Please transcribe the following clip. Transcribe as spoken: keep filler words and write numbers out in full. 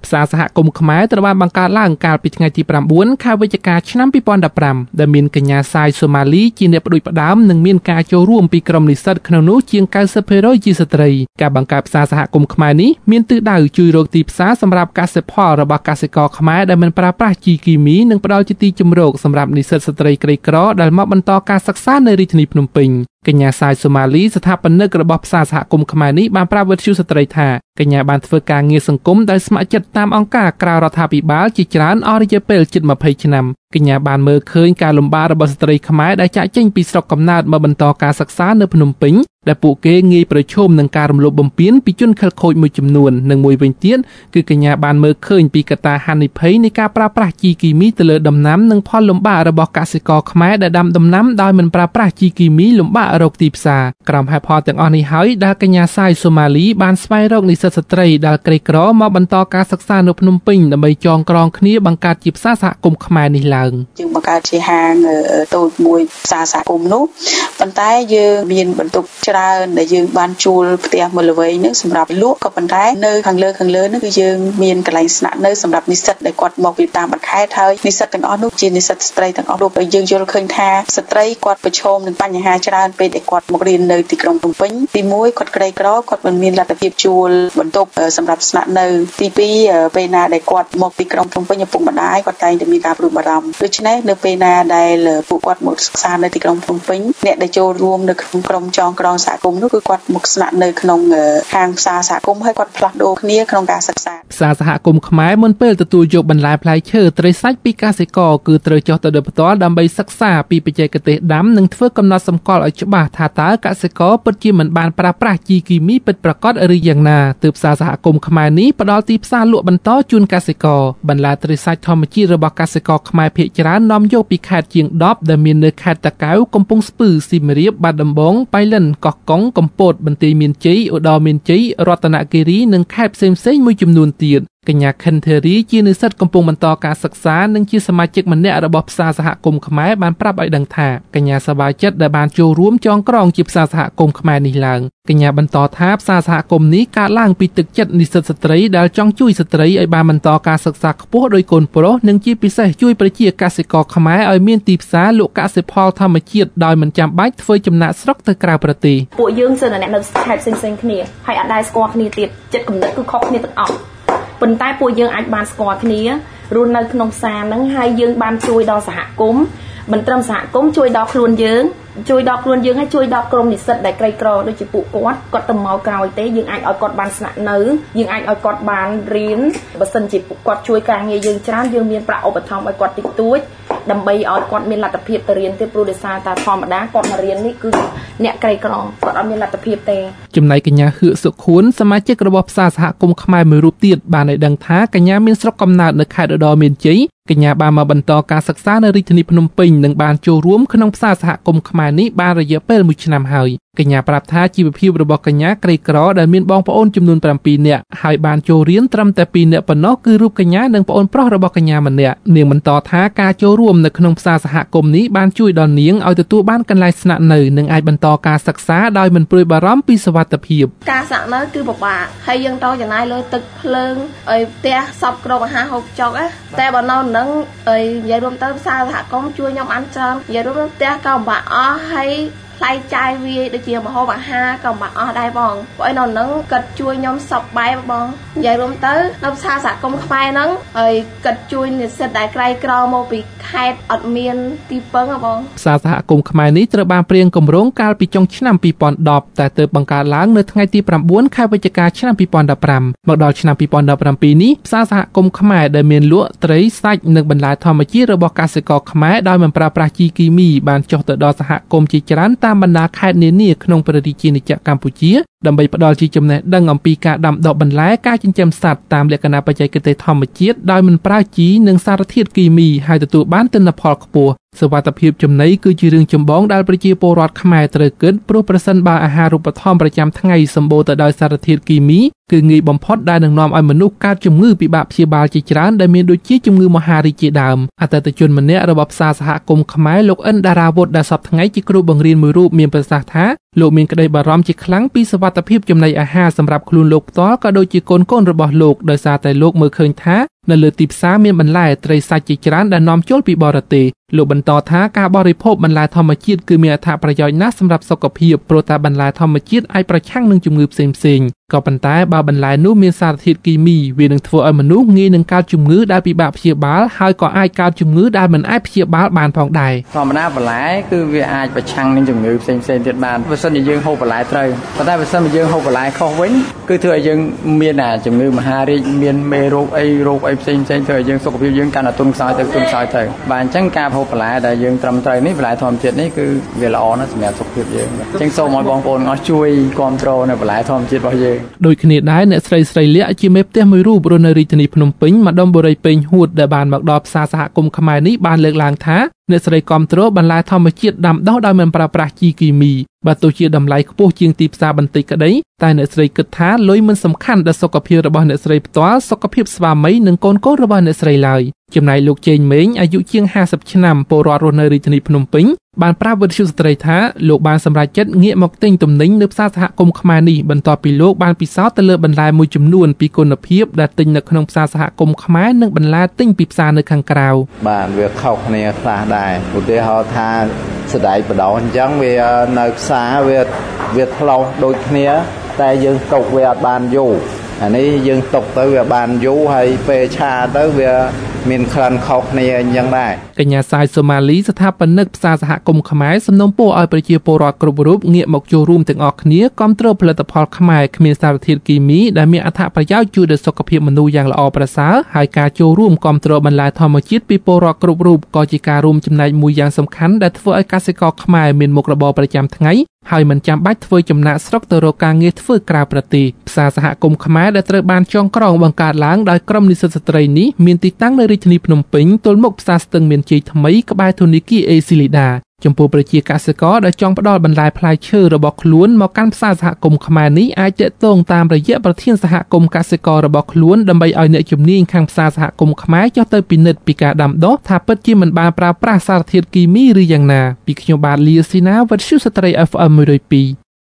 ផ្សារសហគមន៍ខ្មែរត្រូវបានបង្កើតឡើងកាលពីថ្ងៃទីប្រាំបួនខែវិច្ឆិកាឆ្នាំពីរពាន់ដប់ប្រាំដែលមានកញ្ញាសាយសូម៉ាលីជាអ្នកផ្ដួចផ្ដើមនិងមានការចូលរួមពីក្រុមនិស្សិតក្នុងនោះជាង កៅសិបភាគរយ ជាស្ត្រីការបង្កើតផ្សារសហគមន៍ខ្មែរនេះមានទិសដៅជួយរកទីផ្សារសម្រាប់កសិផលរបស់កសិករខ្មែរដែលមិនប្រើប្រាស់ជីគីមីនិងផ្ដល់ជាទីជម្រកសម្រាប់និស្សិតស្ត្រីក្រីក្រដែលមកបន្តការសិក្សានៅរាជធានីភ្នំពេញកញ្ញាសាយសូម៉ាលីស្ថាបនិករបស់ផ្សារសហគមន៍ខ្មែរនេះបានប្រាប់វិទ្យុស្ត្រីថាកញ្ញាបានធ្វើការងារសង្គមដោយស្ម័គ្រចិត្តតាមអង្គការក្រៅរដ្ឋាភិបាលជាច្រើនអស់រយៈពេលជិតម្ភៃឆ្នាំកញ្ញាបានមើលឃើញការលំបាករបស់ស្ត្រីខ្មែរដែលចាកចេញពីស្រុកកំណើតមកបន្តការសិក្សានៅភ្នំពេញដែលពួកគេងាយប្រឈមនឹងការរំលោភបំពានពីជនខិលខូចមួយចំនួននិងមួយវិញទៀតគឺកញ្ញាបានមើលឃើញពីកត្តាហានិភ័យនៃការប្រើប្រាស់ជីគីមីទៅលើដំណាំនិងផលលំបាករបស់កសិករខ្មែរដែលដាំដំណាំដោយមិនប្រើប្រាស់ជីគីមីលំបាករកទីផ្សារក្រោមហេតុផលទាំងអស់នេះហើយដែលកញ្ញាសាយសូម៉ាលីបានស្វែងរកនិស្សិតស្ត្រីដែលក្រីក្រមកបន្តការសិក្សានៅភ្នំពេញដើម្បីចងក្រងគ្នាបង្កើតជាផ្សារសហគមន៍ខ្មែរនេះឡើងយើងបង្កើតជាហាងតូចមួយផ្សារសហគមន៍នោះប៉ុន្តែយើងមានបន្ទុកច្រើនដែលយើងបានជួលផ្ទះមួយល្វែងនឹងសម្រាប់លក់ក៏ប៉ុន្តែនៅខាងលើខាងលើនោះគឺយើងមានកន្លែងស្នាក់នៅសម្រាប់និស្សិតដែលគាត់មកពីតាមបណ្ខេត្តហើយនិស្សិតទាំងអស់នោះជានិស្សិតស្ត្រីទាំងអស់នោះហើយយើងយល់ឃើញថាស្ត្រីគាត់ប្រឈមនឹងបញ្ហាច្រើនពេលដែលគាត់មករៀននៅទីក្រុងភ្នំពេញទីមួយគាត់ក្រីក្រគាត់មិនមានលទ្ធភាពជួលបន្ទប់សម្រាប់ស្នាក់នៅទីពីរពេលណាដែលគាត់មកទីក្រុងភ្នំពេញឪពុកម្ដាយគាត់តែងតែមានការព្រួយបារម្ភដូច្នេះនៅពេលណាដែលពួកគាត់មកសិក្សានៅទីក្រុងភ្នំពេញអ្នកដែលចូលរួមនៅក្នុងក្រុមចងក្រងសហគមន៍នោះគឺគាត់មកស្នាក់នៅក្នុងហាងផ្សារសហគមន៍ហើយគាត់ផ្លាស់ប្ដូរគ្នាក្នុងការសិក្សាផ្សារសហគមន៍ខ្មែរមុនពេលទទួលយកបន្លែផ្លែឈើត្រីសាច់ពីកសិករគឺត្រូវចុះទៅដោយផ្ទាល់ដើម្បីសិក្សាពីបច្ចេកទេសដាំនិងធ្វើកំណត់សម្គាល់ឲ្យច្បាស់ថាតើកសិករពិតជាមិនបានប្រើប្រាស់ជីគីមីពិតប្រាកដឬយ៉ាងណាទើបផ្សារសហគមន៍ខ្មែរនេះផ្ដល់ទីផ្សារលក់បន្តជូនកសិករបន្លែត្រីសាច់ធម្មជាតិរបស់កសិករខ្មែរភាគច្រើននាំយកពីខេត្តជាងដប់ដែលមាននៅខេត្តតាកែវកំពង់ស្ពឺសៀមរាបបាត់ដំបងបៃលិនកោះកុងកំពតបន្ទាយមានជ័យឧត្តរមានជ័យរតនគិរីនិងខេត្តផ្សេងៗមួយចំនួនទៀតកញ្ញាខិនធេរីជានិស្សិតកំពុងបន្តការសិក្សានិងជាសមាជិកម្នាក់របស់ផ្សារសហគមន៍ខ្មែរបានប្រាប់ឲ្យដឹងថាកញ្ញាសប្បាយចិត្តដែលបានចូលរួមចងក្រងជាផ្សារសហគមន៍ខ្មែរនេះឡើងកញ្ញាបន្តថាផ្សារសហគមន៍នេះកើតឡើងពីទឹកចិត្តនិស្សិតស្ត្រីដែលចង់ជួយស្ត្រីឲ្យបានបន្តការសិក្សាខ្ពស់ដោយកូនប្រុសនិងជាពិសេសជួយប្រជាកសិករខ្មែរឲ្យមានទីផ្សារលក់កសិផលធម្មជាតិដោយមិនចាំបាច់ធ្វើចំណាកស្រុកទៅក្រៅប្រទេសពួកយើងសិនតែអ្នកនៅខេត្តផ្សេងៗគ្នាហើយអត់ដែលស្គាល់គ្នាទៀតចិត្តគំនិតគឺខុសគ្នាទាំងអស់ប៉ុន្តែពួកយើងអាចបានស្គាល់គ្នារស់នៅក្នុងផ្សារហ្នឹងហើយយើងបានជួយដល់សហគមន៍មិនត្រឹមសហគមន៍ជួយដល់ខ្លួនយើងជួយដល់ខ្លួនយើងហើយជួយដល់ក្រុមនិស្សិតដែលក្រីក្រដូចជាពួកគាត់គាត់ទៅមកក្រោយទេយើងអាចឲ្យគាត់បានស្នាក់នៅយើងអាចឲ្យគាត់បានរៀនបើសិនជាពួកគាត់ជួយការងារយើងច្រើនយើងមានប្រាក់ឧបត្ថម្ភឲ្យគាត់តិចតួចដើម្បីឲ្យគាត់មានលទ្ធភាពទៅរៀនទៀតព្រោះដោយសារតែធម្មតាគាត់មករៀននេះគឺអ្នកក្រីក្រគាត់អត់មានលទ្ធភាពទេចំណែកកញ្ញាហឿសុខួនសមាជិករបស់ផ្សារសហគមន៍ខ្មែរមួយរូបទៀតបានឲ្យដឹងថាកញ្ញាមានស្រុកកំណើតនៅខេត្តឧត្តរមានជ័យកញ្ញាបានមកបន្តការសិក្សានៅរាជធានីភ្នំពេញនិងបានចូលរួមក្នុងផ្សារសហគមន៍ខ្មែរនេះបានរយៈពេលមួយឆ្នាំហើយកញ្ញាប្រាប់ថាជីវភាពរបស់កញ្ញាក្រីក្រដែលមានបងប្អូនចំនួនប្រាំពីរនាក់ហើយបានចូលរៀនត្រឹមតែពីរនាក់ប៉ុណ្ណោះគឺរូបកញ្ញានិងប្អូនប្រុសរបស់កញ្ញាម្នាក់នាងបន្តថាការចូលរួមនៅក្នុងផ្សារសហគមន៍នេះបានជួយដល់នាងឲ្យទទួលបានកន្លែងស្នាក់នៅនិងអាចបន្តការសិក្សាដោយមិនព្រួយបារម្ភពីសុវត្ថិភាពការស្នាក់នៅគឺពិបាកហើយយើងត្រូវចំណាយលើទឹកភ្លើងឲ្យផ្ទះសពគ្រប់អាហារហូបចុកតែបើនៅនឹងហើយនិយាយរួមទៅផ្សារសហគមន៍ជួយខ្ញុំអានច្រើននិយាយរួមផ្ទះក៏ពិបាកអស់ហើយថ្លៃចាយវាដូចជាម្ហូបអាហារក៏មិនអស់ដែរបងព្រោះឯនៅនឹងគាត់ជួយខ្ញុំសពបែបបងនិយាយរួមទៅនៅផ្សារសហគមន៍ខ្មែរហ្នឹងហើយគាត់ជួយនិស្សិតដែលក្រីក្រមកពីខេត្តអត់មានទីពឹងបងផ្សារសហគមន៍ខ្មែរនេះត្រូវបានព្រៀងគម្រោងកាលពីចុងឆ្នាំពីរពាន់ដប់តែទើបបង្កើតឡើងនៅថ្ងៃទីប្រាំបួនខែវិច្ឆិកាឆ្នាំពីរពាន់ដប់ប្រាំមកដល់ឆ្នាំពីរពាន់ដប់ប្រាំពីរនេះផ្សារសហគមន៍ខ្មែរដែលមានលក់ត្រីសាច់និងបន្លែធម្មជាតិរបស់កសិករខ្មែរដោយមិនប្រើប្រាស់ជីគីមីបានចុះទៅដល់សហគមន៍ជាច្រើនតាមបណ្ដាខេត្តនានាក្នុងប្រទេសជាណាចក្រកម្ពុជាដើម្បីផ្ដល់ជាចំណេះដឹងអំពីការដាំដុះបន្លែការចិញ្ចឹមសត្វតាមលក្ខណៈបច្ចេកទេសធម្មជាតិដោយមិនប្រើជីនិងសារធាតុគីមីហើយទទួលបានទិន្នផលខ្ពស់សវត្ថិភាពចំណីគឺជារឿងចម្បងដែលប្រជាពលរដ្ឋខ្មែរត្រូវគិតព្រោះប្រសិនបើអាហារូបត្ថម្ភប្រចាំថ្ងៃសម្បូរទៅដោយសារធាតុគីមីគឺងាយបំផុតដែលនឹងនាំឲ្យមនុស្សកើតជំងឺពិបាកព្យាបាលជាច្រើនដែលមានដូចជាជំងឺមហារីកជាដើមអតីតជនម្នាក់របស់ផ្សារសហគមន៍ខ្មែរលោកអិនដារាវុធដែលសពថ្ងៃជាគ្រូបង្រៀនមួយរូបមានប្រសាសន៍ថាលោកមានក្តីបារម្ភជាខ្លាំងពីសុវត្ថិភាពចំណីអាហារសម្រាប់ខ្លួនលោកផ្ទាល់ក៏ដូចជាកូនកូនរបស់លោកដោយសារតែលោកមើលឃើញថានៅលើទីផ្សារមានបន្លែត្រីសាច់ជាច្រើនដែលនាំចូលពីបរទេសលោកបន្តថាការបរិភោគបន្លែធម្មជាតិគឺមានអត្ថប្រយោជន៍ណាស់សម្រាប់សុខភាពព្រោះតែបន្លែធម្មជាតិអាចប្រឆាំងនឹងជំងឺផ្សេងៗក៏ប៉ុន្តែបើបន្លែនោះមានសារធាតុគីមីវានឹងធ្វើឲ្យមនុស្សងាយនឹងកើតជំងឺដែលពិបាកព្យាបាលហើយក៏អាចកើតជំងឺដែលមិនអាចព្យាបាលបានផងដែរធម្មតាបន្លែគឺវាអាចប្រឆាំងនឹងជំងឺផ្សេងៗទៀតបានបើសិនជាយើងហូបបន្លែត្រូវប៉ុន្តែបើសិនជាយើងហូបបន្លែខុសវិញគឺធ្វើឲ្យយើងមានអាជំងឺមហារីកមានមេរោគអីរោគអីផ្សេងៗធ្វើឲ្យយើងសុខភាពយើងកាន់តែទន់ខ្សោយទៅទន់ខ្សោយទៅបាទអញ្ចឹងការហូបបន្លែដែលយើងត្រឹមត្រូវនេះបន្លែធម្មជាតិនេះគឺវាល្អណាស់សម្រាប់សុខភាពយើងអញ្ចឹងសូមឲ្យបងប្អូនអស់ជួយគាំទ្រនៅបន្លែធម្មជាតិរបស់យើងដូចគ្នាដែរអ្នកស្រីស្រីលក្ខជាមេផ្ទះមួយរូបរស់នៅរាជធានីភ្នំពេញម្ដុំបុរីពេញហួតដែលបានមកដល់ផ្សារសហគមន៍ខ្មែរនេះបានលើកឡើងថាអ្នកស្រីគាំទ្របន្លែធម្មជាតិដាំដុះដោយមិនប្រើប្រាស់ជីគីមីបើទោះជាតម្លៃខ្ពស់ជាងទីផ្សារបន្តិចក្តីតែអ្នកស្រីគិតថាលុយមិនសំខាន់ដល់សុខភាពរបស់អ្នកស្រីផ្ទាល់សុខភាពស្វាមីនិងកូនកូនរបស់អ្នកស្រីឡើយចំណែកលោកជេងមេងអាយុជាងห้าสิบឆ្នាំពលរដ្ឋរស់នៅរាជធានីភ្នំពេញបានប្រាប់វិទ្យុស្ត្រីថាលោកបានសម្រេចចិត្តងាកមកទិញទំនិញនៅផ្សារសហគមន៍ខ្មែរនេះបន្ទាប់ពីលោកបានពិសោធន៍ទៅលើបន្លែមួយចំនួនពីគុណភាពដែលទិញនៅក្នុងផ្សារសហគមន៍ខ្មែរនិងបន្លែទិញពីផ្សារនៅខាងក្រៅបាទវាខុសគ្នាខ្លះដែរឧទាហរណ៍ថាស្ដាយបដោអញ្ចឹងវានៅផ្សារវាវាថ្លោះដូចគ្នាតែយើងទុកវាអត់បានយូរអានេះយើងទុកទៅវាបានយូរហើយពេលឆាទៅវាមានក្លិនខុសគ្នាអញ្ចឹងដែរកញ្ញាសាយសូម៉ាលីស្ថាបនិកផ្សារសហគមន៍ខ្មែរសំណូមពរឲ្យប្រជាពលរដ្ឋគ្រប់រូបងាកមកចូលរួមទាំងអស់គ្នាគាំទ្រផលិតផលខ្មែរគ្មានសារធាតុគីមីដែលមានអត្ថប្រយោជន៍ជួយដល់សុខភាពមនុស្សយ៉ាងល្អប្រសើរហើយការចូលរួមគាំទ្របន្លែធម្មជាតិពីពលរដ្ឋគ្រប់រូបក៏ជាការរួមចំណែកមួយយ៉ាងសំខាន់ដែលធ្វើឲ្យកសិករខ្មែរមានមុខរបរប្រចាំថ្ងៃហើយមិនចាំបាច់ធ្វើចំណាកស្រុកទៅរកការងារធ្វើក្រៅប្រទេសផ្សារសហគមន៍ខ្មែរដែលត្រូវបានចងក្រងបង្កើតឡើងដោយក្រុមនិស្សិតស្ត្រីនេះមានទីតាំងនៅរាជធានីភ្នំពេញទល់មុខផ្សារស្ទឹងមានជ័យថ្មីក្បែរធនាគារអេស៊ីលីដាចំពោះប្រជាកសិករដែលចង់ផ្ដល់បន្លែផ្លែឈើរបស់ខ្លួនមកកាន់ផ្សារសហគមន៍ខ្មែរនេះអាចទាក់ទងតាមរយៈប្រធានសហគមន៍កសិកររបស់ខ្លួនដើម្បីឲ្យអ្នកជំនាញខាងផ្សារសហគមន៍ខ្មែរចុះទៅពិនិត្យពីការដាំដុះថាពិតជាមិនបានប្រើប្រាស់សារធាតុគីមីឬយ៉ាងណាពីខ្ញុំបាទលីស៊ីណាវិទ្យុស្ត្រី เอฟ เอ็ม หนึ่งศูนย์สอง